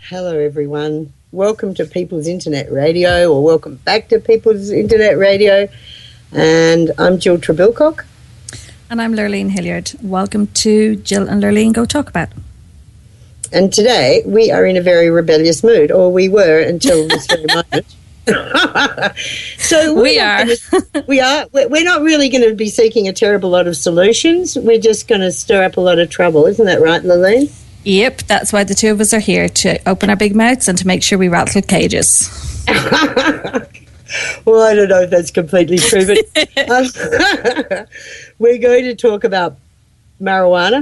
Hello, everyone. Welcome to People's Internet Radio, or welcome back to People's Internet Radio. And I'm Jill Trebilcock. And I'm Lurleen Hilliard. Welcome to Jill and Lurleen Go Talk About. And today we are in a very rebellious mood, or we were until this very moment. So we are. We're not really going to be seeking a terrible lot of solutions. We're just going to stir up a lot of trouble. Isn't that right, Lurleen? Yep, that's why the two of us are here, to open our big mouths and to make sure we rattle cages. Well, I don't know if that's completely true, but we're going to talk about marijuana,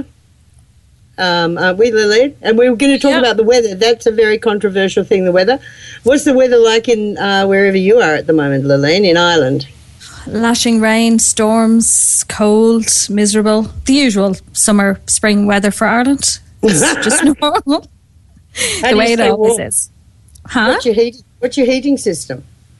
aren't we, Lurleen? And we're going to talk about the weather. That's a very controversial thing, the weather. What's the weather like in wherever you are at the moment, Lurleen, in Ireland? Lashing rain, storms, cold, miserable. The usual summer, spring weather for Ireland. It's just normal. The way it always is. Huh? What's your heating system?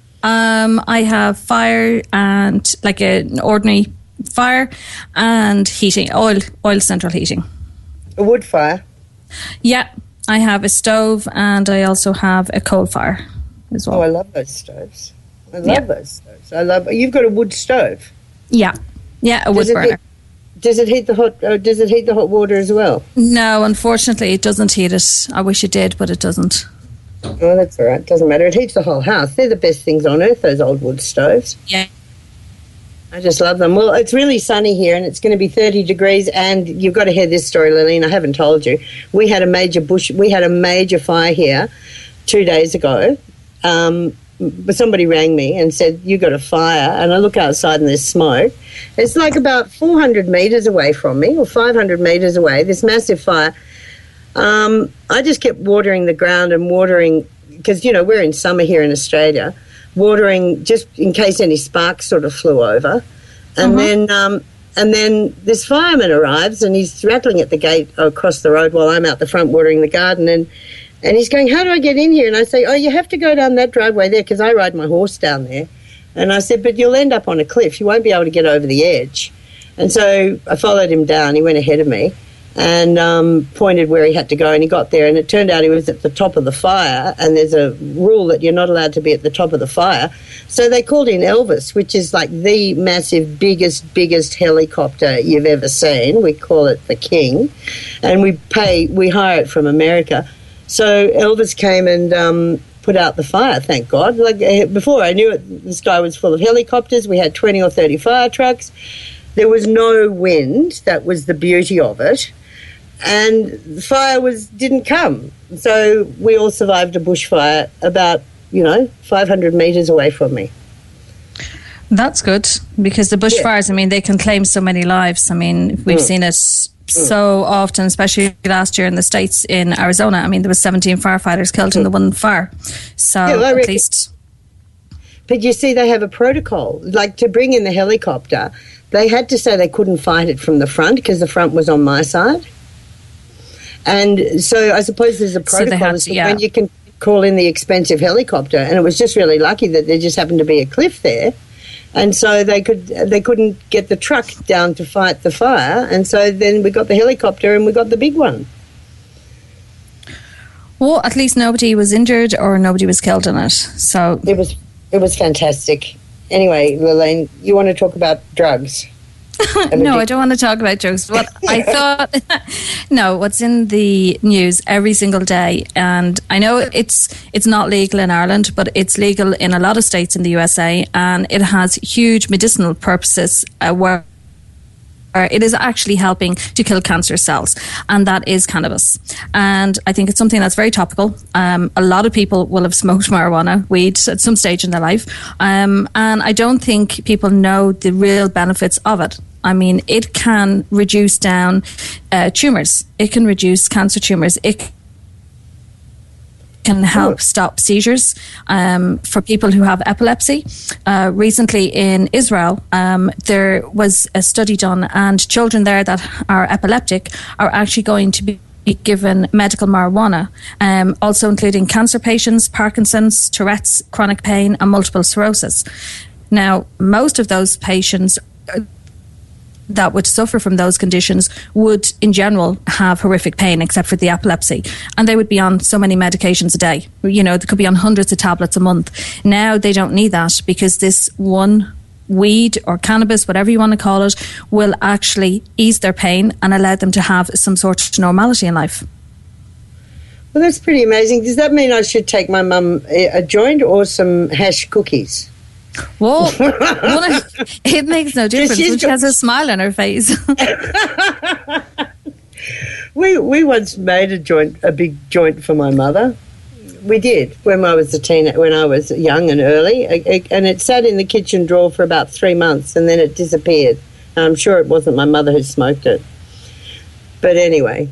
I have fire and like an ordinary fire and heating, oil central heating. A wood fire? Yeah, I have a stove and I also have a coal fire as well. Oh, I love those stoves. Those stoves. You've got a wood stove? Yeah, a wood burner. Does it heat the hot water as well? No, unfortunately, it doesn't heat it. I wish it did, but it doesn't. Oh, that's all right. Doesn't matter. It heats the whole house. They're the best things on earth, those old wood stoves. Yeah. I just love them. Well, it's really sunny here, and it's going to be 30 degrees. And you've got to hear this story, Lurleen. I haven't told you. We had a major fire here 2 days ago. But somebody rang me and said, you got a fire, and I look outside and there's smoke. It's like about 400 metres away from me, or 500 metres away, this massive fire. I just kept watering the ground and watering, because, we're in summer here in Australia, watering just in case any sparks sort of flew over. And then this fireman arrives and he's rattling at the gate across the road while I'm out the front watering the garden, and he's going, how do I get in here? And I say, you have to go down that driveway there, because I ride my horse down there. And I said, but you'll end up on a cliff. You won't be able to get over the edge. And so I followed him down. He went ahead of me and pointed where he had to go, and he got there. And it turned out he was at the top of the fire, and there's a rule that you're not allowed to be at the top of the fire. So they called in Elvis, which is like the massive, biggest helicopter you've ever seen. We call it the King. And we hire it from America. So Elvis came and put out the fire, thank God. Like before I knew it, the sky was full of helicopters. We had 20 or 30 fire trucks. There was no wind. That was the beauty of it. And the fire didn't come. So we all survived a bushfire about, 500 metres away from me. That's good, because the bushfires, they can claim so many lives. We've seen it so often, especially last year in the States, in Arizona. There was 17 firefighters killed in the one fire. So at least. But you see, they have a protocol. Like, to bring in the helicopter, they had to say they couldn't fight it from the front because the front was on my side. And so I suppose there's a protocol when you can call in the expensive helicopter. And it was just really lucky that there just happened to be a cliff there. And so they couldn't get the truck down to fight the fire, and so then we got the helicopter and we got the big one. Well, at least nobody was injured or nobody was killed in it. So it was fantastic. Anyway, Lurleen, you want to talk about drugs? No, I don't want to talk about drugs. What I thought, no, what's in the news every single day, and I know it's not legal in Ireland, but it's legal in a lot of states in the USA, and it has huge medicinal purposes where it is actually helping to kill cancer cells, and that is cannabis. And I think it's something that's very topical. A lot of people will have smoked marijuana, weed, at some stage in their life, and I don't think people know the real benefits of it. It can reduce down tumours. It can reduce cancer tumours. It can help stop seizures for people who have epilepsy. Recently in Israel, there was a study done, and children there that are epileptic are actually going to be given medical marijuana, also including cancer patients, Parkinson's, Tourette's, chronic pain and multiple sclerosis. Now, most of those patients that would suffer from those conditions would in general have horrific pain, except for the epilepsy, and they would be on so many medications a day. They could be on hundreds of tablets a month. Now they don't need that, because this one weed or cannabis, whatever you want to call it, will actually ease their pain and allow them to have some sort of normality in life. Well, that's pretty amazing. Does that mean I should take my mum a joint or some hash cookies? Well, it makes no difference when she has a smile on her face. We once made a big joint for my mother. We did when I was young and early, and it sat in the kitchen drawer for about 3 months, and then it disappeared. I'm sure it wasn't my mother who smoked it. But anyway,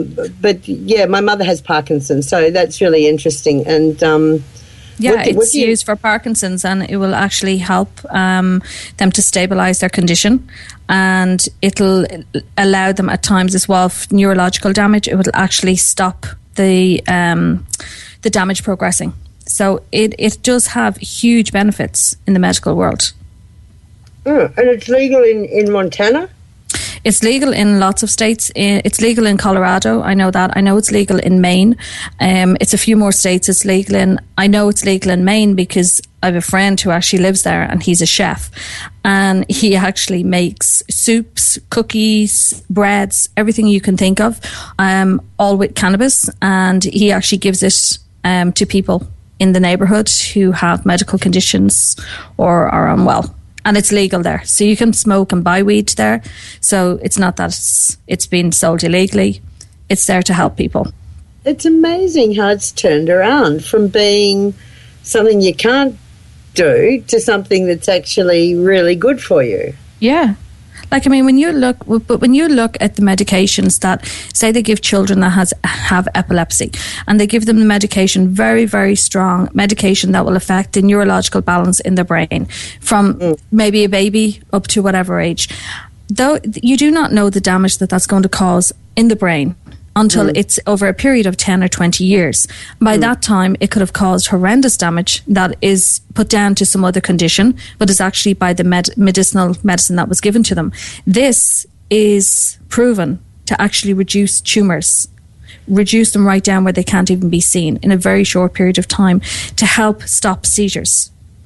my mother has Parkinson's, so that's really interesting. And it's used for Parkinson's, and it will actually help them to stabilise their condition, and it'll allow them at times as well, neurological damage. It will actually stop the damage progressing. So it does have huge benefits in the medical world. And it's legal in Montana? It's legal in lots of states. It's legal in Colorado. I know that. I know it's legal in Maine. It's a few more states it's legal in. I know it's legal in Maine because I have a friend who actually lives there, and he's a chef. And he actually makes soups, cookies, breads, everything you can think of, all with cannabis. And he actually gives it to people in the neighbourhood who have medical conditions or are unwell. And it's legal there. So you can smoke and buy weed there. So it's not that it's being sold illegally. It's there to help people. It's amazing how it's turned around from being something you can't do to something that's actually really good for you. Yeah. When you look at the medications that, say, they give children that have epilepsy, and they give them the medication, very, very strong medication that will affect the neurological balance in their brain from maybe a baby up to whatever age. Though you do not know the damage that's going to cause in the brain until it's over a period of 10 or 20 years. By that time, it could have caused horrendous damage that is put down to some other condition, but is actually by the medicinal medicine that was given to them. This is proven to actually reduce tumours, reduce them right down where they can't even be seen in a very short period of time, to help stop seizures,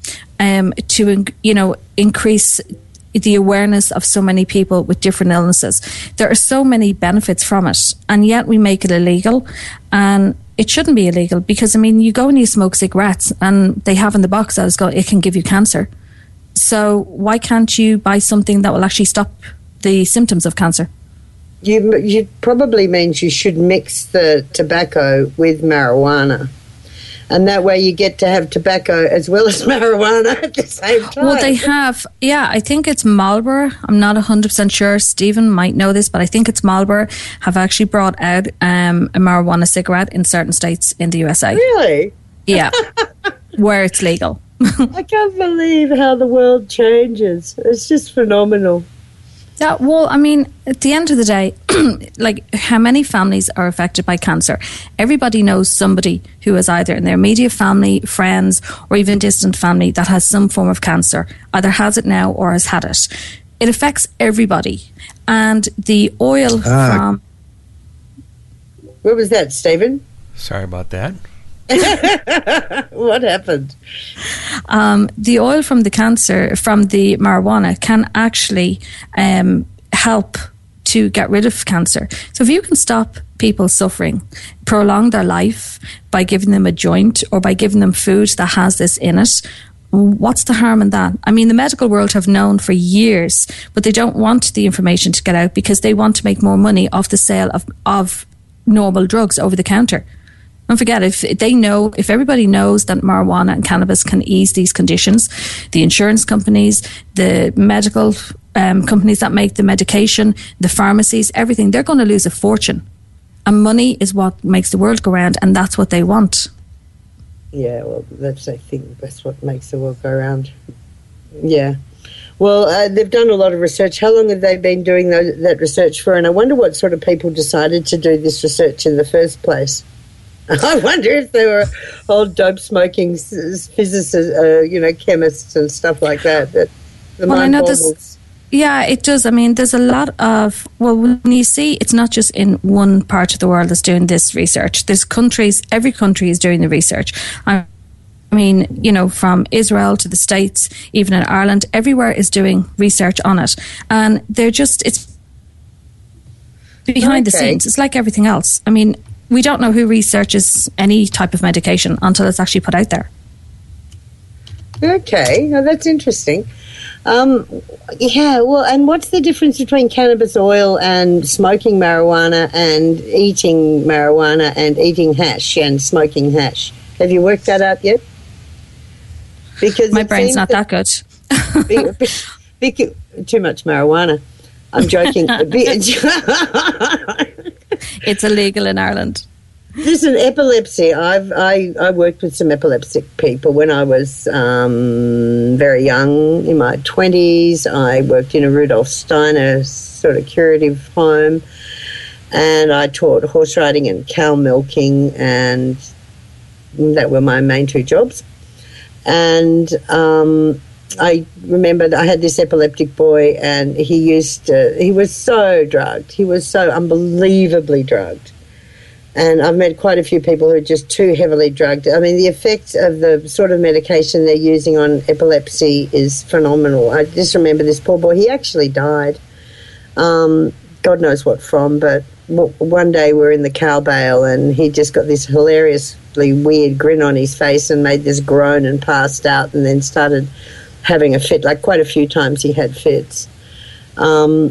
to increase the awareness of so many people with different illnesses. There are so many benefits from it, and yet we make it illegal. And it shouldn't be illegal, because you go and you smoke cigarettes, and they have in the box that it can give you cancer. So why can't you buy something that will actually stop the symptoms of cancer? You probably means you should mix the tobacco with marijuana. And that way you get to have tobacco as well as marijuana at the same time. Well, they have, I think it's Marlboro. I'm not 100% sure. Stephen might know this, but I think it's Marlboro have actually brought out a marijuana cigarette in certain states in the USA. Really? Yeah, where it's legal. I can't believe how the world changes. It's just phenomenal. Yeah, well, at the end of the day, how many families are affected by cancer? Everybody knows somebody who is either in their immediate family, friends, or even distant family that has some form of cancer, either has it now or has had it. It affects everybody. And the oil from... What was that, Stephen? Sorry about that. What happened? The oil from the marijuana can actually help to get rid of cancer. So if you can stop people suffering, prolong their life by giving them a joint or by giving them food that has this in it, what's the harm in that? The medical world have known for years, but they don't want the information to get out because they want to make more money off the sale of normal drugs over the counter. Don't forget, if everybody knows that marijuana and cannabis can ease these conditions, the insurance companies, the medical companies that make the medication, the pharmacies, everything, they're going to lose a fortune. And money is what makes the world go round, and that's what they want. Yeah, well, that's what makes the world go round. Yeah. Well, they've done a lot of research. How long have they been doing that research for? And I wonder what sort of people decided to do this research in the first place. I wonder if they were old dope-smoking physicists, chemists and stuff like that. I know this. Yeah, it does. I mean, there's a lot of, well, when you see, it's not just in one part of the world that's doing this research. There's countries, every country is doing the research. I mean, you know, from Israel to the States, even in Ireland, everywhere is doing research on it. And they're just, it's behind the scenes. It's like everything else. I mean, we don't know who researches any type of medication until it's actually put out there. Okay, well, that's interesting. Yeah, well, and what's the difference between cannabis oil and smoking marijuana and eating marijuana and eating hash and smoking hash? Have you worked that out yet? Because my brain's not that good. Too much marijuana. I'm joking. It's illegal in Ireland. Listen, epilepsy. I worked with some epileptic people when I was very young, in my 20s. I worked in a Rudolf Steiner sort of curative home, and I taught horse riding and cow milking, and that were my main two jobs. And I remember I had this epileptic boy, and he was so drugged. He was so unbelievably drugged. And I've met quite a few people who are just too heavily drugged. I mean, the effects of the sort of medication they're using on epilepsy is phenomenal. I just remember this poor boy, he actually died. God knows what from, but one day we're in the cow bale and he just got this hilariously weird grin on his face and made this groan and passed out and then started having a fit. Like quite a few times he had fits. Well,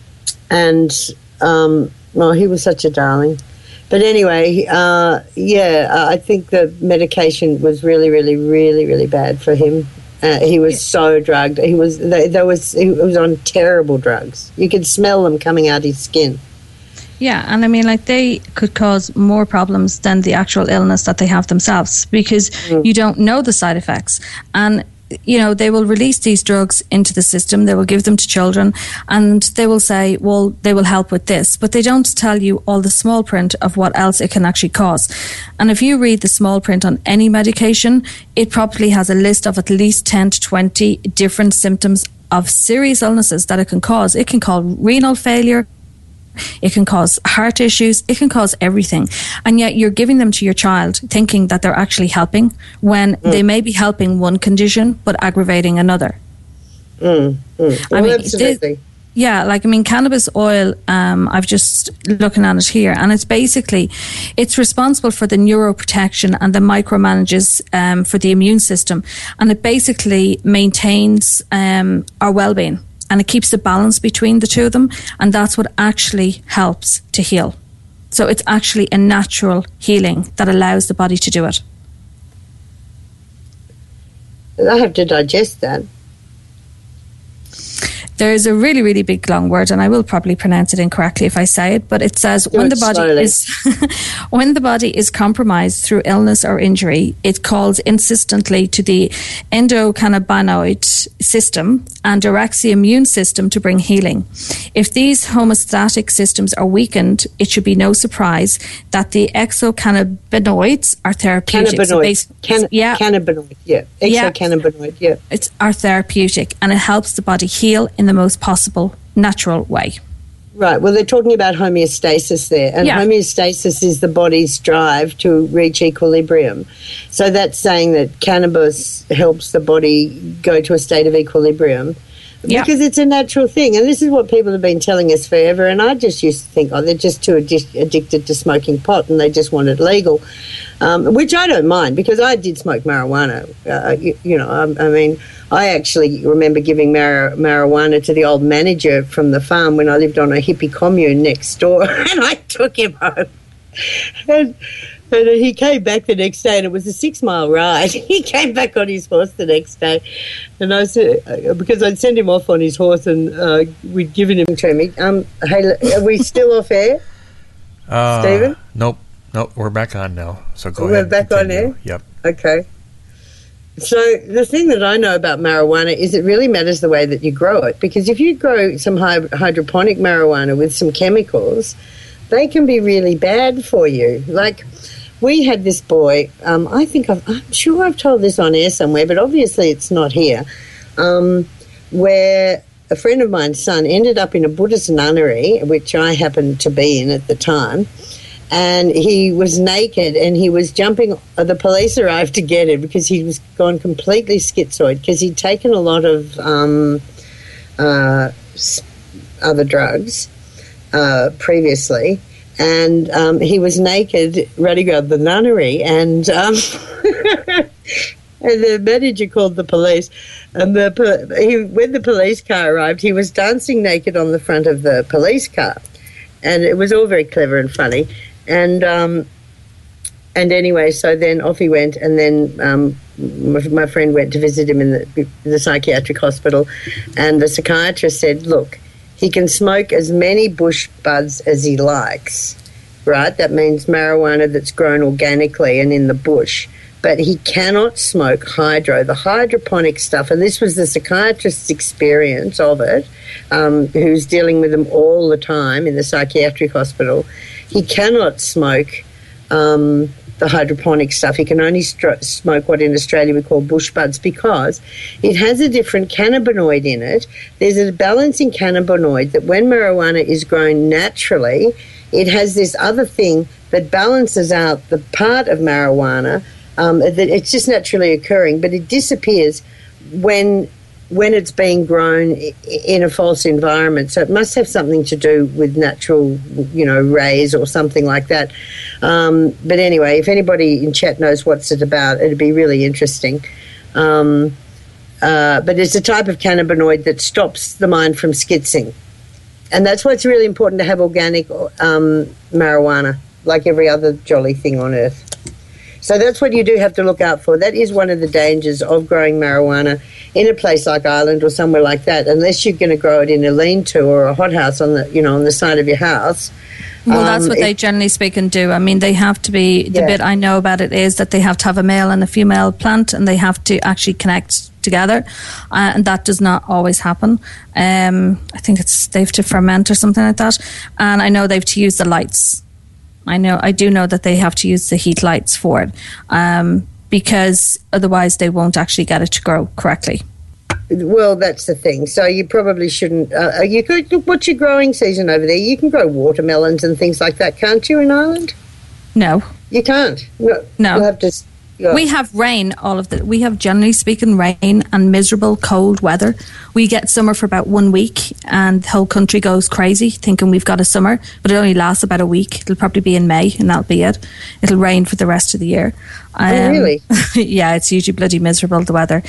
he was such a darling. But anyway, I think the medication was really, really, really, really bad for him. He was so drugged. He was on terrible drugs. You could smell them coming out his skin. Yeah, and I mean, like, they could cause more problems than the actual illness that they have themselves, because you don't know the side effects. And you know, they will release these drugs into the system, they will give them to children, and they will say, well, they will help with this, but they don't tell you all the small print of what else it can actually cause. And if you read the small print on any medication, it probably has a list of at least 10 to 20 different symptoms of serious illnesses that it can cause. It can cause renal failure, it can cause heart issues, it can cause everything. And yet you're giving them to your child thinking that they're actually helping, when they may be helping one condition but aggravating another. Well, I mean, absolutely. Cannabis oil, I've just looking at it here, and it's responsible for the neuroprotection and the micromanages for the immune system, and it basically maintains our well-being. And it keeps the balance between the two of them, and that's what actually helps to heal. So it's actually a natural healing that allows the body to do it. I have to digest that. There's a really, really big long word, and I will probably pronounce it incorrectly if I say it, but it says when the body is compromised through illness or injury, it calls insistently to the endocannabinoid system and directs the immune system to bring healing. If these homeostatic systems are weakened, it should be no surprise that the exocannabinoids are therapeutic. Cannabinoid, yeah. Exocannabinoid, yeah. It's are therapeutic, and it helps the body heal in the most possible natural way. Right. Well, they're talking about homeostasis there, and homeostasis is the body's drive to reach equilibrium. So that's saying that cannabis helps the body go to a state of equilibrium because it's a natural thing. And this is what people have been telling us forever, and I just used to think, they're just too addicted to smoking pot and they just want it legal, which I don't mind, because I did smoke marijuana. I actually remember giving marijuana to the old manager from the farm when I lived on a hippie commune next door, and I took him home. And he came back the next day, and it was a 6-mile ride. He came back on his horse the next day, and I said, because I'd send him off on his horse, and we'd given him to me. Hey, are we still off air, Stephen? Nope, we're back on now. So go ahead. We're back on air? Yep. Okay. So the thing that I know about marijuana is it really matters the way that you grow it, because if you grow some hydroponic marijuana with some chemicals, they can be really bad for you. Like, we had this boy, I'm sure I've told this on air somewhere, but obviously it's not here, where a friend of mine's son ended up in a Buddhist nunnery, which I happened to be in at the time, and he was naked and he was jumping. The police arrived to get him because he was gone completely schizoid because he'd taken a lot of other drugs previously, and he was naked running out the nunnery, and and the manager called the police, and when the police car arrived, he was dancing naked on the front of the police car, and it was all very clever and funny, and anyway, so then off he went, and then my friend went to visit him in the psychiatric hospital, and the psychiatrist said, look, he can smoke as many bush buds as he likes, right? That means marijuana that's grown organically and in the bush. But he cannot smoke the hydroponic stuff, and this was the psychiatrist's experience of it, who's dealing with them all the time in the psychiatric hospital. He cannot smoke the hydroponic stuff. He can only smoke what in Australia we call bush buds because it has a different cannabinoid in it. There's a balancing cannabinoid that when marijuana is grown naturally, it has this other thing that balances out the part of marijuana that it's just naturally occurring, but it disappears when it's being grown in a false environment. So it must have something to do with natural, rays or something like that. But anyway, if anybody in chat knows what's it about, it'd be really interesting. But it's a type of cannabinoid that stops the mind from schizzing. And that's why it's really important to have organic marijuana, like every other jolly thing on earth. So that's what you do have to look out for. That is one of the dangers of growing marijuana in a place like Ireland or somewhere like that, unless you're going to grow it in a lean-to or a hothouse on the side of your house. Well, that's what they generally speaking do. I mean, they have to be, the bit I know about it is that they have to have a male and a female plant, and they have to actually connect together, and that does not always happen. I think they have to ferment or something like that, and I know they have to use the lights. I do know that they have to use the heat lights for it, because otherwise they won't actually get it to grow correctly. Well, that's the thing. So you probably shouldn't. You could. What's your growing season over there? You can grow watermelons and things like that, can't you, in Ireland? No, you can't. No. You'll have to. We have rain, we have generally speaking rain and miserable cold weather. We get summer for about 1 week and the whole country goes crazy thinking we've got a summer, but it only lasts about a week. It'll probably be in May and that'll be it. It'll rain for the rest of the year. Oh, really? Yeah, it's usually bloody miserable, the weather.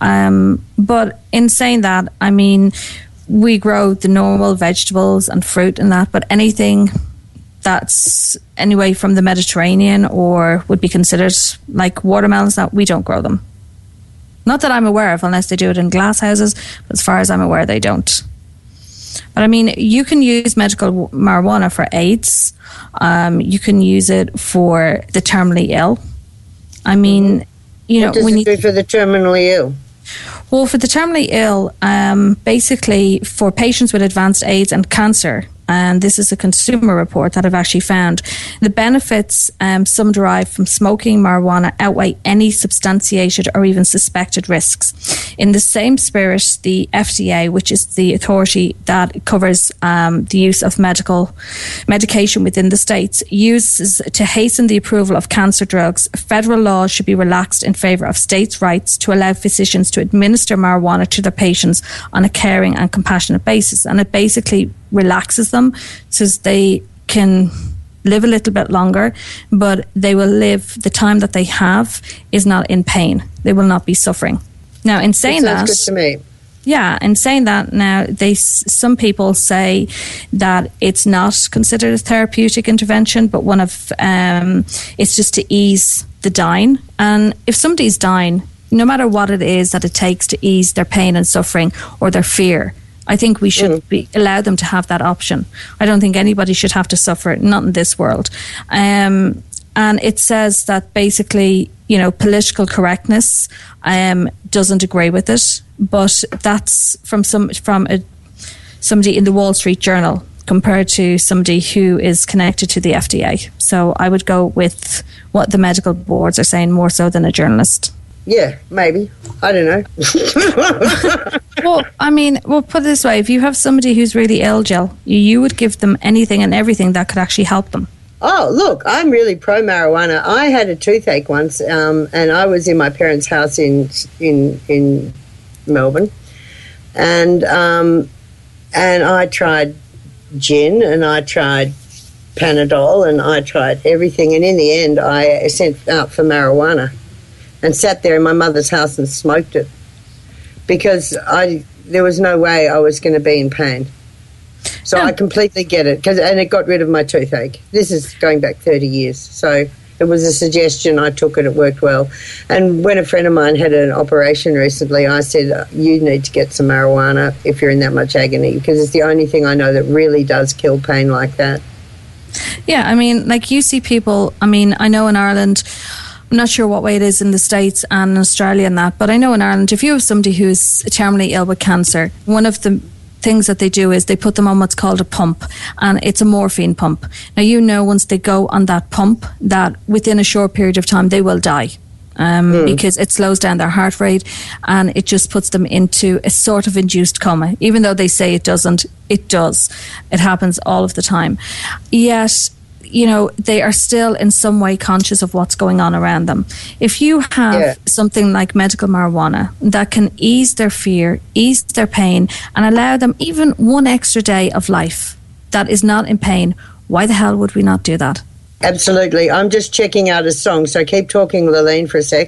But in saying that, I mean, we grow the normal vegetables and fruit and that, but anything that's anyway from the Mediterranean or would be considered like watermelons, that we don't grow them. Not that I'm aware of, unless they do it in glass houses, but as far as I'm aware, they don't. But I mean, you can use medical marijuana for AIDS. You can use it for the terminally ill. I mean, what does it do for the terminally ill? Well, for the terminally ill, basically for patients with advanced AIDS and cancer, and this is a consumer report that I've actually found, the benefits some derive from smoking marijuana outweigh any substantiated or even suspected risks. In the same spirit, the FDA, which is the authority that covers the use of medication within the states, uses to hasten the approval of cancer drugs. Federal laws should be relaxed in favour of states' rights to allow physicians to administer marijuana to their patients on a caring and compassionate basis. And it basically relaxes them so they can live a little bit longer, but they will live, the time that they have is not in pain. They will not be suffering. Now, in saying that, sounds good to me. Yeah, in saying that, now some people say that it's not considered a therapeutic intervention, but one of it's just to ease the dying. And if somebody's dying, no matter what it is that it takes to ease their pain and suffering or their fear, I think we should allow them to have that option. I don't think anybody should have to suffer, not in this world. And it says that basically, political correctness doesn't agree with it, but that's from somebody in the Wall Street Journal compared to somebody who is connected to the FDA. So I would go with what the medical boards are saying more so than a journalist. Yeah, maybe. I don't know. Well, I mean, we'll put it this way. If you have somebody who's really ill, Jill, you would give them anything and everything that could actually help them. Oh, look, I'm really pro-marijuana. I had a toothache once, and I was in my parents' house in Melbourne, and I tried gin, and I tried Panadol, and I tried everything, and in the end I sent out for marijuana and sat there in my mother's house and smoked it because there was no way I was going to be in pain. So I completely get it, and it got rid of my toothache. This is going back 30 years, so it was a suggestion. I took it. It worked well. And when a friend of mine had an operation recently, I said, you need to get some marijuana if you're in that much agony, because it's the only thing I know that really does kill pain like that. Yeah, I mean, like you see people, I mean, I know in Ireland, I'm not sure what way it is in the States and in Australia and that, but I know in Ireland, if you have somebody who's terminally ill with cancer, one of the things that they do is they put them on what's called a pump, and it's a morphine pump. Now, you know, once they go on that pump, that within a short period of time, they will die. Because it slows down their heart rate and it just puts them into a sort of induced coma. Even though they say it doesn't, it does. It happens all of the time. Yet, you know, they are still in some way conscious of what's going on around them. If you have something like medical marijuana that can ease their fear, ease their pain, and allow them even one extra day of life that is not in pain, why the hell would we not do that? Absolutely. I'm just checking out a song, so keep talking, Lillian, for a sec.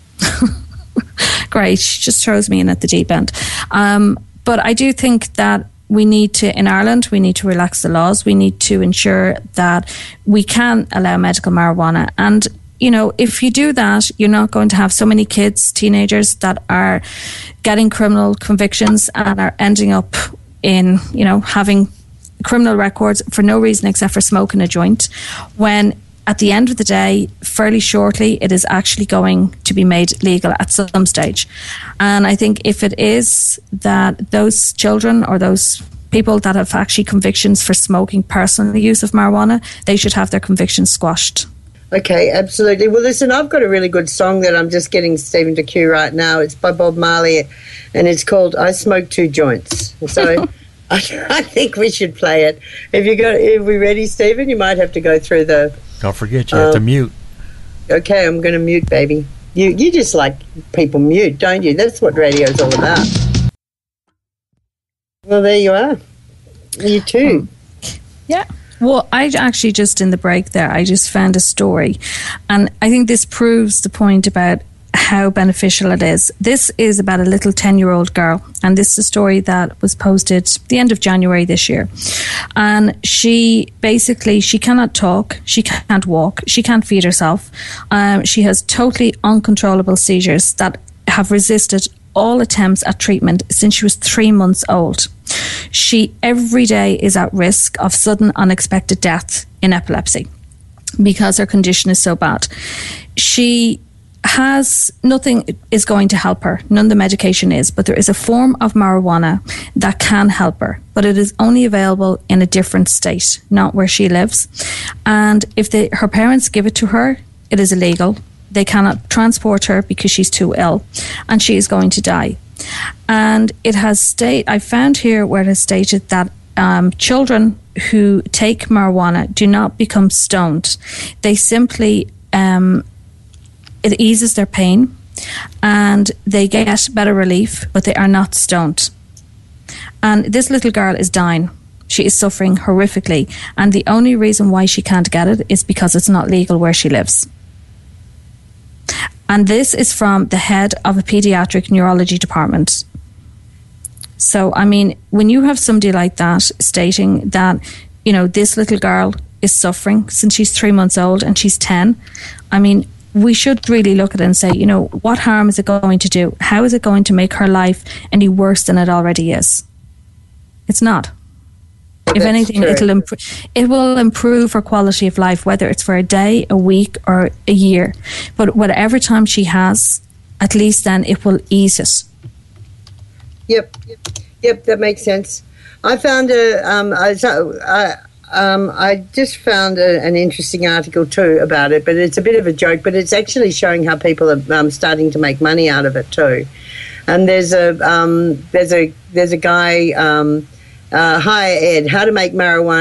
Great. She just throws me in at the deep end. But I do think that we need to, in Ireland, we need to relax the laws. We need to ensure that we can allow medical marijuana. And, you know, if you do that, you're not going to have so many kids, teenagers that are getting criminal convictions and are ending up in, you know, having criminal records for no reason except for smoking a joint, when at the end of the day, fairly shortly, it is actually going to be made legal at some stage. And I think if it is that those children or those people that have actually convictions for smoking personal use of marijuana, they should have their convictions squashed. Okay, absolutely. Well, listen, I've got a really good song that I'm just getting Stephen to cue right now. It's by Bob Marley, and it's called I Smoke Two Joints. So I think we should play it. If we ready, Stephen? You might have to go through the... Don't forget, you have to mute. Okay, I'm going to mute, baby. You just like people mute, don't you? That's what radio's all about. Well, there you are. You too. Yeah. Well, I actually just in the break there, I just found a story. And I think this proves the point about how beneficial it is. This is about a little 10-year-old girl, and this is a story that was posted the end of January this year. And she cannot talk, she can't walk, she can't feed herself. She has totally uncontrollable seizures that have resisted all attempts at treatment since she was 3 months old. She every day is at risk of sudden unexpected death in epilepsy because her condition is so bad. She has nothing is going to help her. None of the medication is, but there is a form of marijuana that can help her, but it is only available in a different state, not where she lives. And if her parents give it to her, it is illegal. They cannot transport her because she's too ill, and she is going to die. And it has I found here where it has stated that children who take marijuana do not become stoned. They simply it eases their pain and they get better relief, but they are not stoned. And this little girl is dying. She is suffering horrifically. And the only reason why she can't get it is because it's not legal where she lives. And this is from the head of a pediatric neurology department. So, I mean, when you have somebody like that stating that, you know, this little girl is suffering since she's 3 months old and she's 10, I mean, we should really look at it and say, you know, what harm is it going to do? How is it going to make her life any worse than it already is? It's not. If anything, it will improve her quality of life, whether it's for a day, a week, or a year. But whatever time she has, at least then it will ease it. Yep, that makes sense. I found I just found an interesting article too about it, but it's a bit of a joke, but it's actually showing how people are starting to make money out of it too. And there's a guy, hi Ed, how medical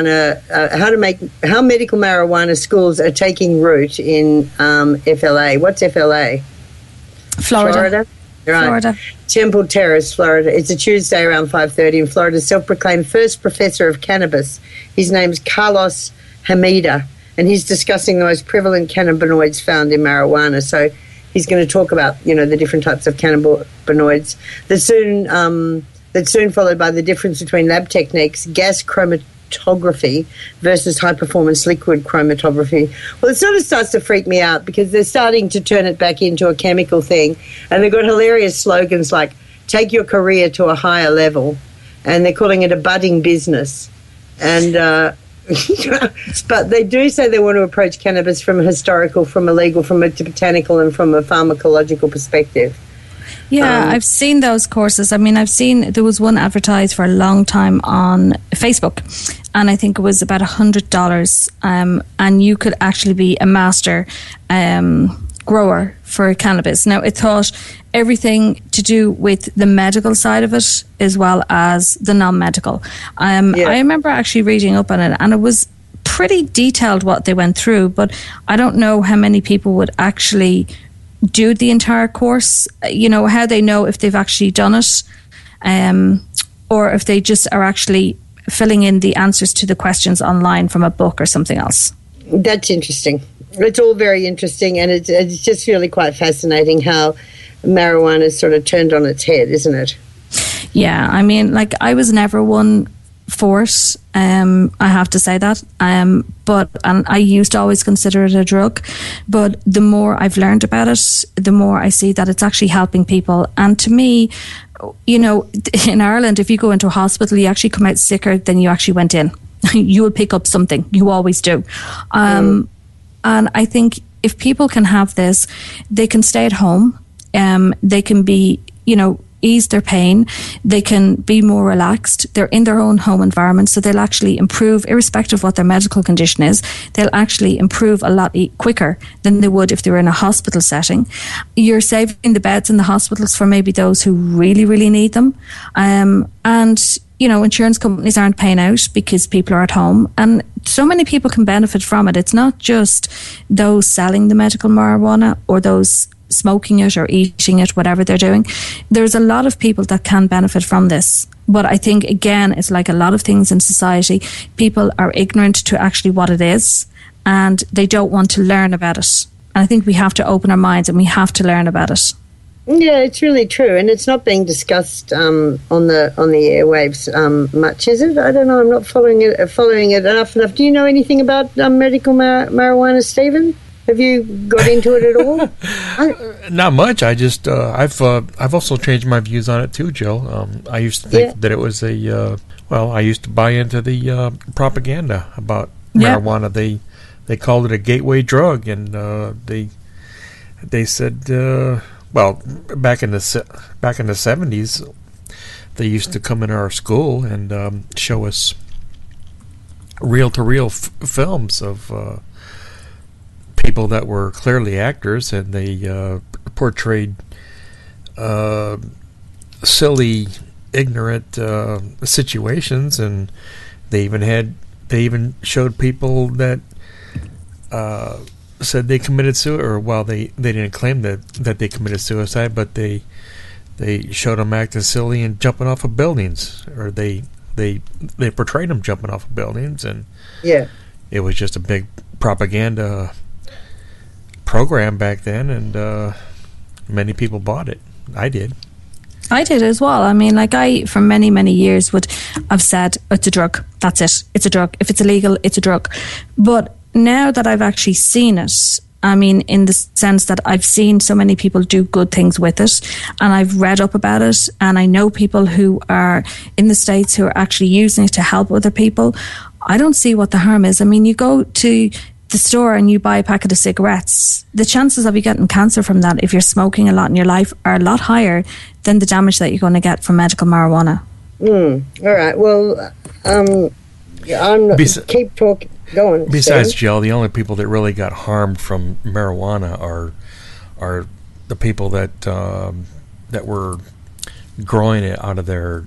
marijuana schools are taking root in FLA. What's FLA? Florida. Right. Florida. Temple Terrace, Florida. It's a Tuesday around 5:30 in Florida. Self-proclaimed first professor of cannabis. His name's Carlos Hamida, and he's discussing the most prevalent cannabinoids found in marijuana. So he's going to talk about, the different types of cannabinoids. That's soon followed by the difference between lab techniques, gas chromatography versus high-performance liquid chromatography. Well, it sort of starts to freak me out because they're starting to turn it back into a chemical thing, and they've got hilarious slogans like take your career to a higher level, and they're calling it a budding business. And but they do say they want to approach cannabis from a historical, from a legal, from a botanical, and from a pharmacological perspective. Yeah, I've seen those courses. I mean, there was one advertised for a long time on Facebook, and I think it was about $100, and you could actually be a master grower for cannabis. Now, it taught everything to do with the medical side of it as well as the non-medical. I remember actually reading up on it, and it was pretty detailed what they went through, but I don't know how many people would actually do the entire course, how they know if they've actually done it, or if they just are actually filling in the answers to the questions online from a book or something else. That's interesting. It's all very interesting, and it's just really quite fascinating how marijuana is sort of turned on its head, isn't it? Yeah, I mean, I was never one for it. I have to say that. And I used to always consider it a drug, but the more I've learned about it, the more I see that it's actually helping people. And to me, in Ireland, if you go into a hospital, you actually come out sicker than you actually went in. You will pick up something. You always do. And I think if people can have this, they can stay at home. They can be, ease their pain. They can be more relaxed. They're in their own home environment, so they'll actually improve, irrespective of what their medical condition is. They'll actually improve a lot quicker than they would if they were in a hospital setting. You're saving the beds in the hospitals for maybe those who really, really need them. And insurance companies aren't paying out because people are at home, and so many people can benefit from it. It's not just those selling the medical marijuana or those smoking it or eating it, whatever they're doing. There's a lot of people that can benefit from this. But I think, again, it's like a lot of things in society. People are ignorant to actually what it is, and they don't want to learn about it. And I think we have to open our minds and we have to learn about it. Yeah, it's really true, and it's not being discussed on the airwaves much, is it? I don't know. I'm not following it enough. Do you know anything about medical marijuana, Stephen? Have you got into it at all? Not much. I just I've also changed my views on it too, Jill. I used to think that it was I used to buy into the propaganda about marijuana. They called it a gateway drug, and they said back in the 70s, they used to come in our school and show us reel-to-reel films of people that were clearly actors, and they portrayed silly, ignorant situations, and they even showed people that said they committed suicide, or they didn't claim that they committed suicide, but they showed them acting silly and jumping off of buildings, or they portrayed them jumping off of buildings, and it was just a big propaganda program back then, and many people bought it. I did as well. I mean, I for many, many years would have said it's a drug, that's it, it's a drug. If it's illegal, it's a drug. But now that I've actually seen it, I mean, in the sense that I've seen so many people do good things with it, and I've read up about it, and I know people who are in the States who are actually using it to help other people. I don't see what the harm is. I mean, you go to the store and you buy a packet of cigarettes, the chances of you getting cancer from that, if you're smoking a lot in your life, are a lot higher than the damage that you're going to get from medical marijuana. All right. Well, keep talking. Go on. Besides Steve. Jill, the only people that really got harmed from marijuana are the people that were growing it out of their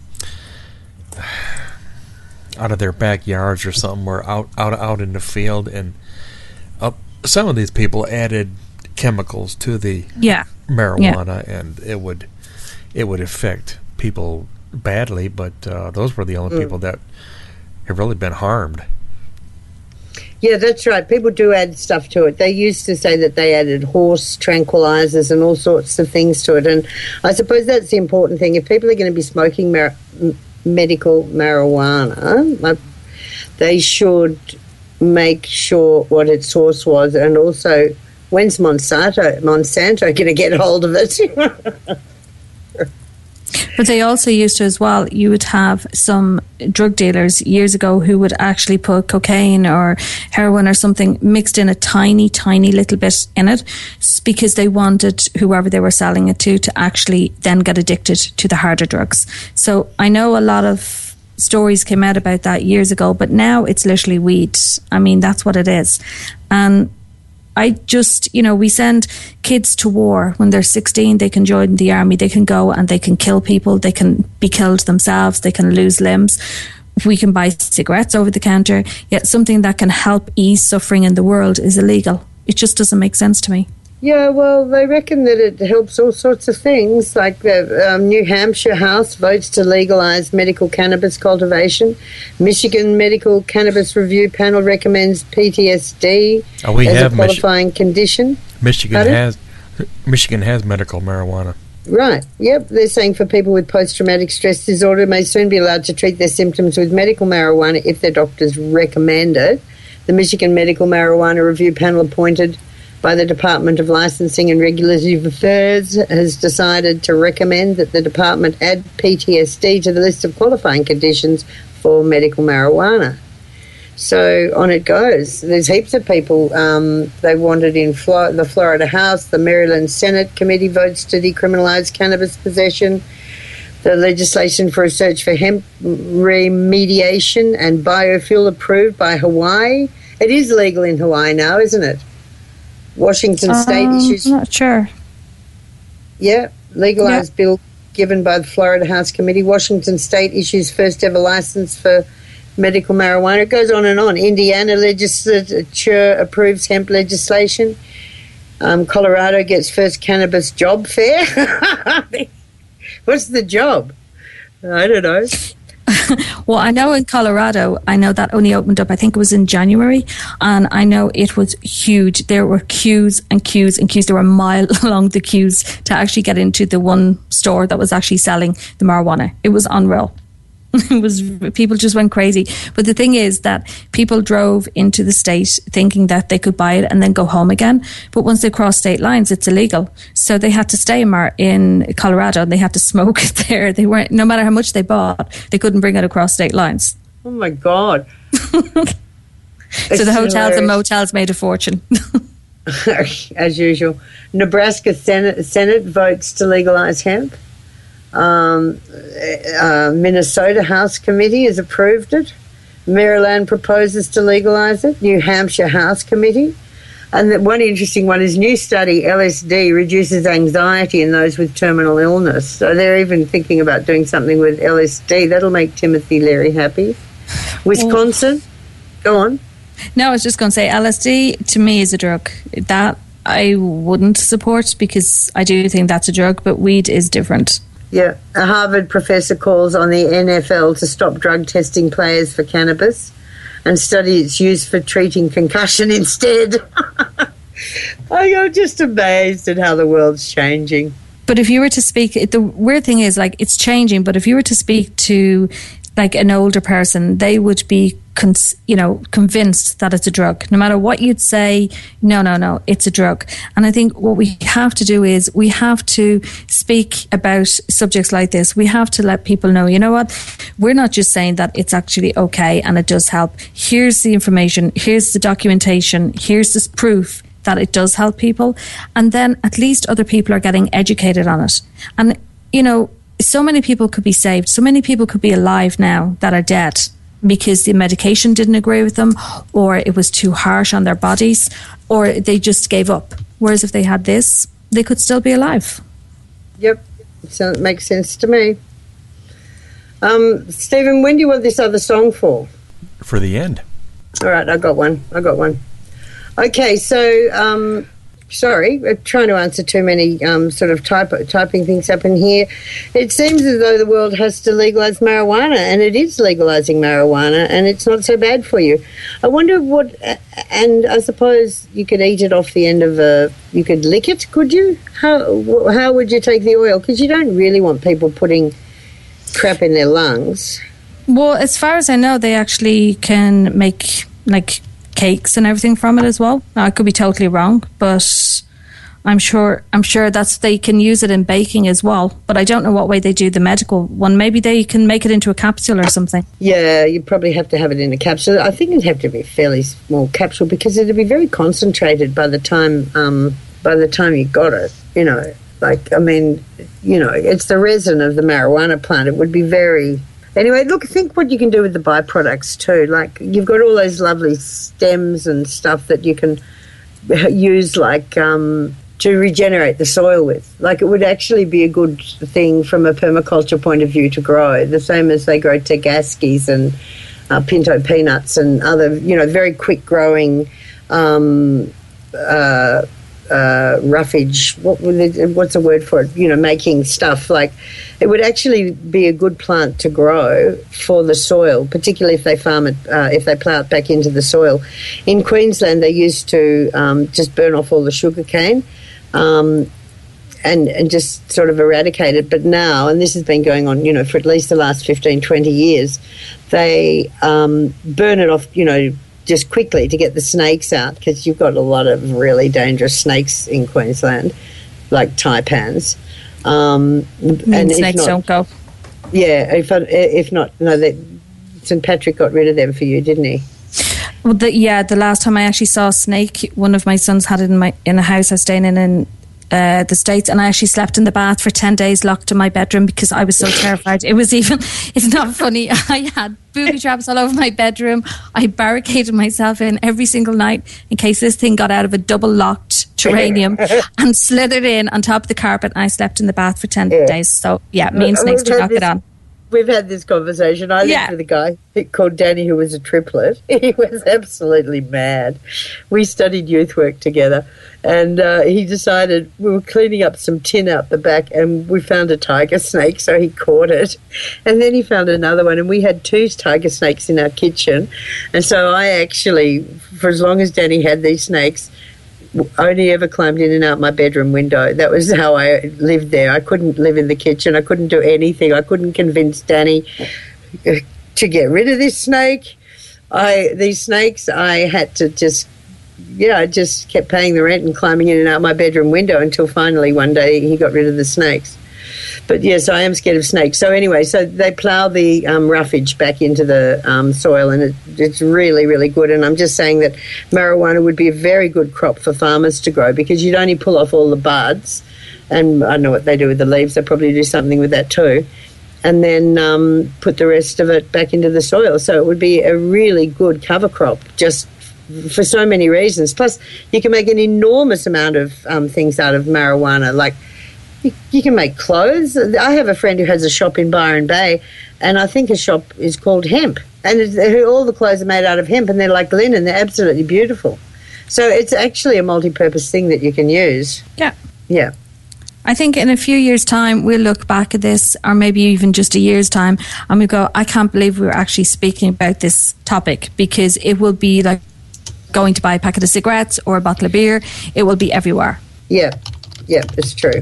backyards or something, or out in the field, and some of these people added chemicals to the marijuana, and it would affect people badly. But those were the only people that have really been harmed. Yeah, that's right. People do add stuff to it. They used to say that they added horse tranquilizers and all sorts of things to it. And I suppose that's the important thing. If people are going to be smoking medical marijuana, they should make sure what its source was, and also when's Monsanto going to get hold of it? But they also used to as well, you would have some drug dealers years ago who would actually put cocaine or heroin or something mixed in a tiny, tiny little bit in it, because they wanted whoever they were selling it to actually then get addicted to the harder drugs. So I know a lot of stories came out about that years ago, but now it's literally weed. I mean, that's what it is. And I just, we send kids to war when they're 16. They can join the army. They can go and they can kill people. They can be killed themselves. They can lose limbs. We can buy cigarettes over the counter. Yet something that can help ease suffering in the world is illegal. It just doesn't make sense to me. Yeah, well, they reckon that it helps all sorts of things, like the New Hampshire House votes to legalise medical cannabis cultivation. Michigan Medical Cannabis Review Panel recommends PTSD as a qualifying condition. Michigan has medical marijuana. Right, yep. They're saying for people with post-traumatic stress disorder may soon be allowed to treat their symptoms with medical marijuana if their doctors recommend it. The Michigan Medical Marijuana Review Panel appointed by the Department of Licensing and Regulatory Affairs has decided to recommend that the department add PTSD to the list of qualifying conditions for medical marijuana. So on it goes. There's heaps of people. They wanted in the Florida House. The Maryland Senate committee votes to decriminalise cannabis possession. The legislation for research for hemp remediation and biofuel approved by Hawaii. It is legal in Hawaii now, isn't it? Washington State issues... I'm not sure. Yeah, legalised bill given by the Florida House Committee. Washington State issues first ever licence for medical marijuana. It goes on and on. Indiana legislature approves hemp legislation. Colorado gets first cannabis job fair. What's the job? I don't know. Well, I know in Colorado, I know that only opened up, I think it was in January, and I know it was huge. There were queues and queues and queues. There were a mile along the queues to actually get into the one store that was actually selling the marijuana. It was unreal. People just went crazy. But the thing is that people drove into the state thinking that they could buy it and then go home again. But once they crossed state lines, it's illegal. So they had to stay in Colorado and they had to smoke it there. They weren't, no matter how much they bought, they couldn't bring it across state lines. Oh my God. So the hotels and motels made a fortune. As usual. Nebraska Senate votes to legalise hemp. Minnesota House Committee has approved it. Maryland proposes to legalise it. New Hampshire House Committee. And one interesting one is new study, LSD reduces anxiety in those with terminal illness. So they're even thinking about doing something with LSD. That'll make Timothy Leary happy. Wisconsin, go on. No, I was just going to say LSD to me is a drug. That I wouldn't support because I do think that's a drug, but weed is different. Yeah, a Harvard professor calls on the NFL to stop drug testing players for cannabis and study its use for treating concussion instead. I'm just amazed at how the world's changing. But if you were to speak, the weird thing is, like, it's changing, but if you were to speak to, like, an older person, they would be convinced that it's a drug. No matter what you'd say, no, it's a drug. And I think what we have to do is we have to speak about subjects like this. We have to let people know, you know what, we're not just saying that it's actually okay and it does help. Here's the information, here's the documentation, here's this proof that it does help people. And then at least other people are getting educated on it. And, so many people could be saved. So many people could be alive now that are dead because the medication didn't agree with them, or it was too harsh on their bodies, or they just gave up. Whereas if they had this, they could still be alive. Yep, so it makes sense to me. Stephen, when do you want this other song for? For the end. All right, I got one. Okay, so, sorry, I'm trying to answer too many sort of typing things up in here. It seems as though the world has to legalise marijuana, and it is legalising marijuana, and it's not so bad for you. I wonder what, and I suppose you could eat it off the end of you could lick it, could you? How would you take the oil? Because you don't really want people putting crap in their lungs. Well, as far as I know, they actually can make, like, cakes and everything from it as well. Now, I could be totally wrong, but I'm sure they can use it in baking as well. But I don't know what way they do the medical one. Maybe they can make it into a capsule or something. Yeah, you probably have to have it in a capsule. I think it'd have to be a fairly small capsule because it'd be very concentrated by the time you got it. You know, like, I mean, you know, it's the resin of the marijuana plant. It would be very... Anyway, look, think what you can do with the byproducts too. Like, you've got all those lovely stems and stuff that you can use, like, to regenerate the soil with. Like, it would actually be a good thing from a permaculture point of view to grow, the same as they grow Tagaskis and pinto peanuts and other, you know, very quick-growing roughage, what's the word for it, you know, making stuff. Like, it would actually be a good plant to grow for the soil, particularly if they farm it, if they plough it back into the soil. In Queensland, they used to just burn off all the sugar cane and just sort of eradicate it. But now, and this has been going on, you know, for at least the last 15, 20 years, they burn it off, you know, just quickly to get the snakes out, because you've got a lot of really dangerous snakes in Queensland, like taipans. And snakes don't go. Yeah, if not, no, St. Patrick got rid of them for you, didn't he? Well, the last time I actually saw a snake, one of my sons had it in a house I was staying in the States, and I actually slept in the bath for 10 days locked in my bedroom because I was so terrified. It's not funny. I had booby traps all over my bedroom. I barricaded myself in every single night in case this thing got out of a double locked terrarium and slithered in on top of the carpet, and I slept in the bath for 10 days. So yeah, me and snakes do not get on. We've had this conversation. I lived with a guy called Danny who was a triplet. He was absolutely mad. We studied youth work together, and he decided, we were cleaning up some tin out the back, and we found a tiger snake, so he caught it. And then he found another one, and we had 2 tiger snakes in our kitchen. And so I actually, for as long as Danny had these snakes, only ever climbed in and out my bedroom window. That was how I lived there. I couldn't live in the kitchen. I couldn't do anything. I couldn't convince Danny to get rid of this snake. These snakes, I had to just kept paying the rent and climbing in and out my bedroom window until finally one day he got rid of the snakes. But yes, I am scared of snakes. So anyway, so they plough the roughage back into the soil, and it's really, really good. And I'm just saying that marijuana would be a very good crop for farmers to grow, because you'd only pull off all the buds, and I don't know what they do with the leaves. They probably do something with that too, and then put the rest of it back into the soil. So it would be a really good cover crop, just for so many reasons. Plus, you can make an enormous amount of things out of marijuana, like you can make clothes. I have a friend who has a shop in Byron Bay, and I think his shop is called Hemp. And all the clothes are made out of hemp, and they're like linen. They're absolutely beautiful. So it's actually a multi-purpose thing that you can use. Yeah. Yeah. I think in a few years' time, we'll look back at this, or maybe even just a year's time, and we go, I can't believe we were actually speaking about this topic, because it will be like going to buy a packet of cigarettes or a bottle of beer. It will be everywhere. Yeah. Yeah, it's true.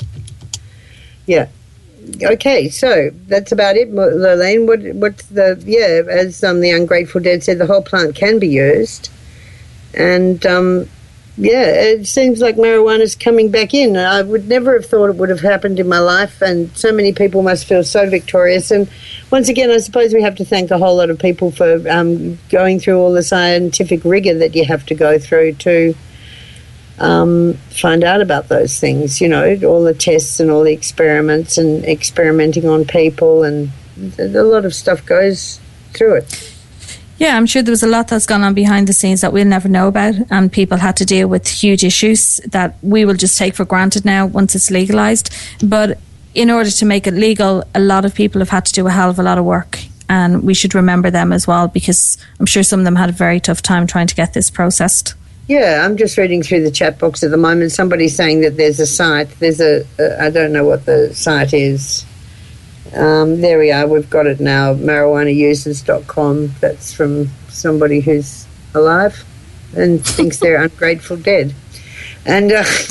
Yeah. Okay, so that's about it, Lurleen. What's as the Ungrateful Dead said, the whole plant can be used. And, it seems like marijuana's coming back in. I would never have thought it would have happened in my life, and so many people must feel so victorious. And once again, I suppose we have to thank a whole lot of people for going through all the scientific rigour that you have to go through to find out about those things, you know, all the tests and all the experiments and experimenting on people, and a lot of stuff goes through it. Yeah, I'm sure there was a lot that's gone on behind the scenes that we'll never know about, and people had to deal with huge issues that we will just take for granted now once it's legalised. But in order to make it legal, a lot of people have had to do a hell of a lot of work, and we should remember them as well, because I'm sure some of them had a very tough time trying to get this processed. Yeah, I'm just reading through the chat box at the moment. Somebody's saying that there's a site. I don't know what the site is. There we are. We've got it now. marijuanausers.com. That's from somebody who's alive and thinks they're ungrateful dead. And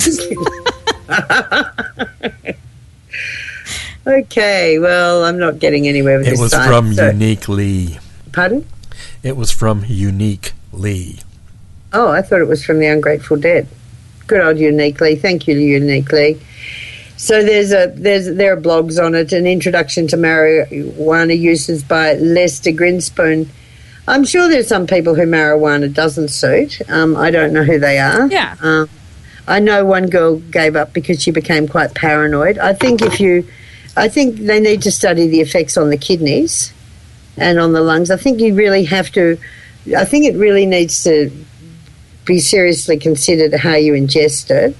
okay, well, I'm not getting anywhere with this site. It was from Unique Lee. Pardon? It was from Unique Lee. Oh, I thought it was from the Ungrateful Dead. Good old Unique Lee. Thank you, Unique Lee. So there are blogs on it. An introduction to marijuana uses by Lester Grinspoon. I'm sure there's some people who marijuana doesn't suit. I don't know who they are. Yeah. I know one girl gave up because she became quite paranoid. I think they need to study the effects on the kidneys and on the lungs. I think you really have to. I think it really needs to be seriously considered how you ingest it.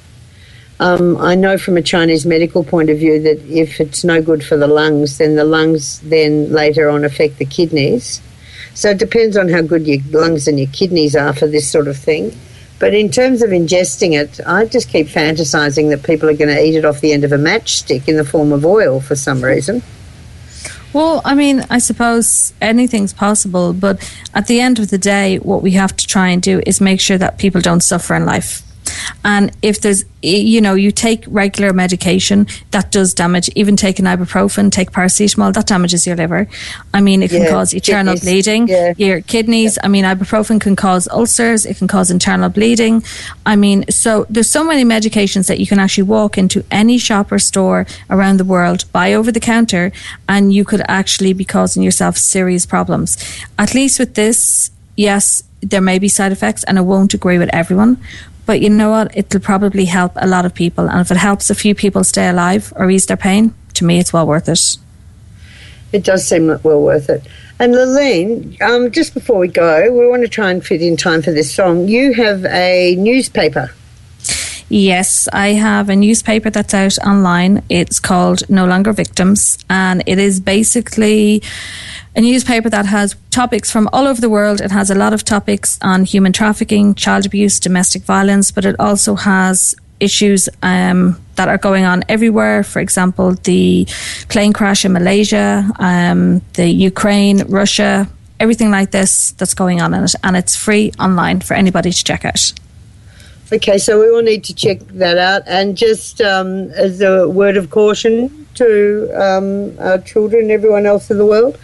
I know from a Chinese medical point of view that if it's no good for the lungs, then the lungs then later on affect the kidneys. So it depends on how good your lungs and your kidneys are for this sort of thing. But in terms of ingesting it, I just keep fantasising that people are going to eat it off the end of a matchstick in the form of oil for some reason. Well, I mean, I suppose anything's possible, but at the end of the day, what we have to try and do is make sure that people don't suffer in life. And if there's, you take regular medication, that does damage. Even taking ibuprofen, take paracetamol, that damages your liver. I mean, it can cause eternal bleeding. Yeah. Your kidneys, I mean, ibuprofen can cause ulcers. It can cause internal bleeding. I mean, so there's so many medications that you can actually walk into any shop or store around the world, buy over the counter, and you could actually be causing yourself serious problems. At least with this, yes, there may be side effects, and I won't agree with everyone. But you know what? It'll probably help a lot of people. And if it helps a few people stay alive or ease their pain, to me, it's well worth it. It does seem well worth it. And Lilene, just before we go, we want to try and fit in time for this song. You have a newspaper. Yes, I have a newspaper that's out online. It's called No Longer Victims. And it is basically a newspaper that has topics from all over the world. It has a lot of topics on human trafficking, child abuse, domestic violence, but it also has issues that are going on everywhere. For example, the plane crash in Malaysia, the Ukraine, Russia, everything like this that's going on in it. And it's free online for anybody to check out. Okay, so we all need to check that out. And just as a word of caution to our children and everyone else in the world,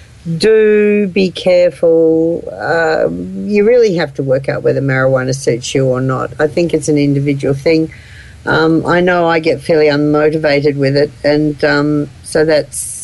do be careful. You really have to work out whether marijuana suits you or not. I think it's an individual thing. I know I get fairly unmotivated with it, and so that's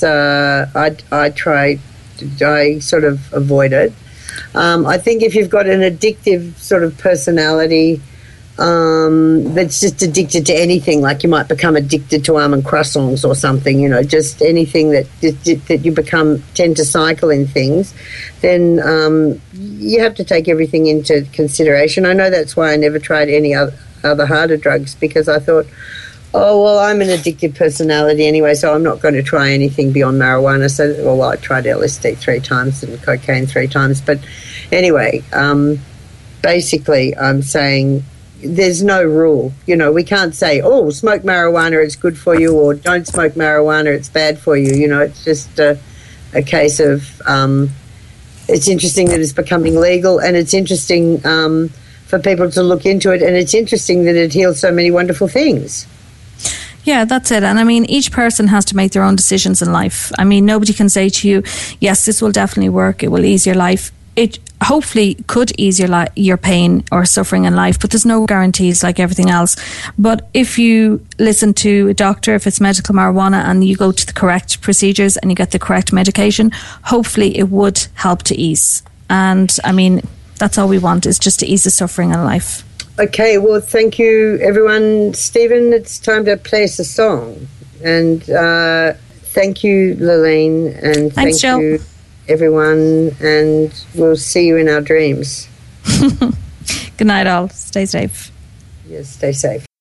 I sort of avoid it. I think if you've got an addictive sort of personality that's just addicted to anything, like you might become addicted to almond croissants or something, just anything that you tend to cycle in things, then you have to take everything into consideration. I know that's why I never tried any other harder drugs, because I thought, oh, well, I'm an addictive personality anyway, so I'm not going to try anything beyond marijuana. So, I tried LSD 3 times and cocaine 3 times. But anyway, basically I'm saying there's no rule. We can't say, oh, smoke marijuana, it's good for you, or don't smoke marijuana, it's bad for you. It's just a case of it's interesting that it's becoming legal, and it's interesting for people to look into it, and it's interesting that it heals so many wonderful things. Yeah, that's it. And I mean, each person has to make their own decisions in life. I mean, nobody can say to you, yes, this will definitely work, it will ease your life. It hopefully could ease your pain or suffering in life, but there's no guarantees like everything else. But if you listen to a doctor, if it's medical marijuana, and you go to the correct procedures and you get the correct medication, hopefully it would help to ease. And I mean, that's all we want, is just to ease the suffering in life. Okay, well, thank you, everyone. Stephen, it's time to play us a song. And thank you, Lilene, and Thanks, thank you, everyone, and we'll see you in our dreams. Good night, all. Stay safe. Yes, stay safe.